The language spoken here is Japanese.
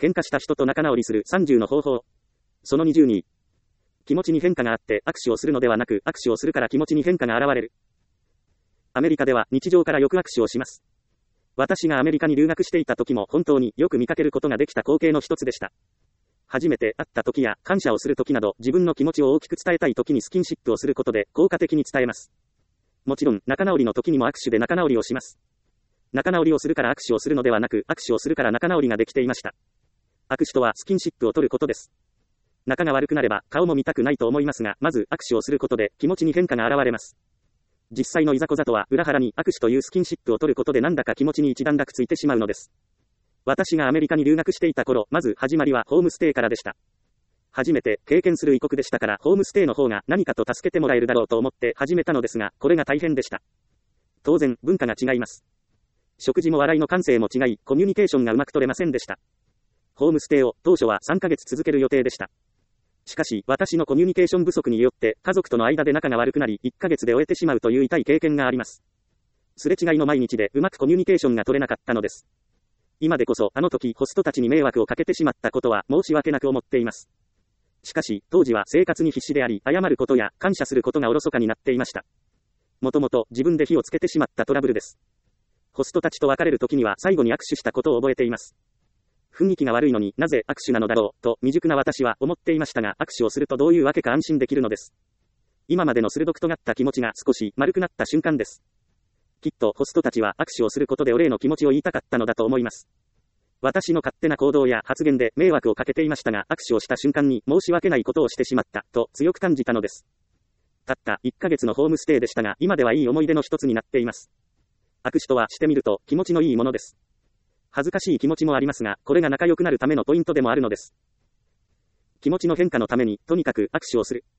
喧嘩した人と仲直りする30の方法。その20に、気持ちに変化があって握手をするのではなく、握手をするから気持ちに変化が現れる。アメリカでは日常からよく握手をします。私がアメリカに留学していた時も本当によく見かけることができた光景の一つでした。初めて会った時や感謝をする時など自分の気持ちを大きく伝えたい時にスキンシップをすることで効果的に伝えます。もちろん仲直りの時にも握手で仲直りをします。仲直りをするから握手をするのではなく、握手をするから仲直りができていました。握手とはスキンシップを取ることです。仲が悪くなれば顔も見たくないと思いますが、まず握手をすることで気持ちに変化が現れます。実際のいざこざとは裏腹に握手というスキンシップを取ることでなんだか気持ちに一段落ついてしまうのです。私がアメリカに留学していた頃、まず始まりはホームステイからでした。初めて経験する異国でしたから、ホームステイの方が何かと助けてもらえるだろうと思って始めたのですが、これが大変でした。当然、文化が違います。食事も笑いの感性も違い、コミュニケーションがうまく取れませんでした。ホームステイを当初は3ヶ月続ける予定でした。しかし、私のコミュニケーション不足によって、家族との間で仲が悪くなり、1ヶ月で終えてしまうという痛い経験があります。すれ違いの毎日でうまくコミュニケーションが取れなかったのです。今でこそ、あの時ホストたちに迷惑をかけてしまったことは申し訳なく思っています。しかし、当時は生活に必死であり、謝ることや感謝することがおろそかになっていました。もともと自分で火をつけてしまったトラブルです。ホストたちと別れる時には最後に握手したことを覚えています。雰囲気が悪いのになぜ握手なのだろう、と未熟な私は思っていましたが、握手をするとどういうわけか安心できるのです。今までの鋭く尖った気持ちが少し丸くなった瞬間です。きっとホストたちは握手をすることでお礼の気持ちを言いたかったのだと思います。私の勝手な行動や発言で迷惑をかけていましたが、握手をした瞬間に申し訳ないことをしてしまった、と強く感じたのです。たった1ヶ月のホームステイでしたが、今ではいい思い出の一つになっています。握手とはしてみると気持ちのいいものです。恥ずかしい気持ちもありますが、これが仲良くなるためのポイントでもあるのです。気持ちの変化のために、とにかく握手をする。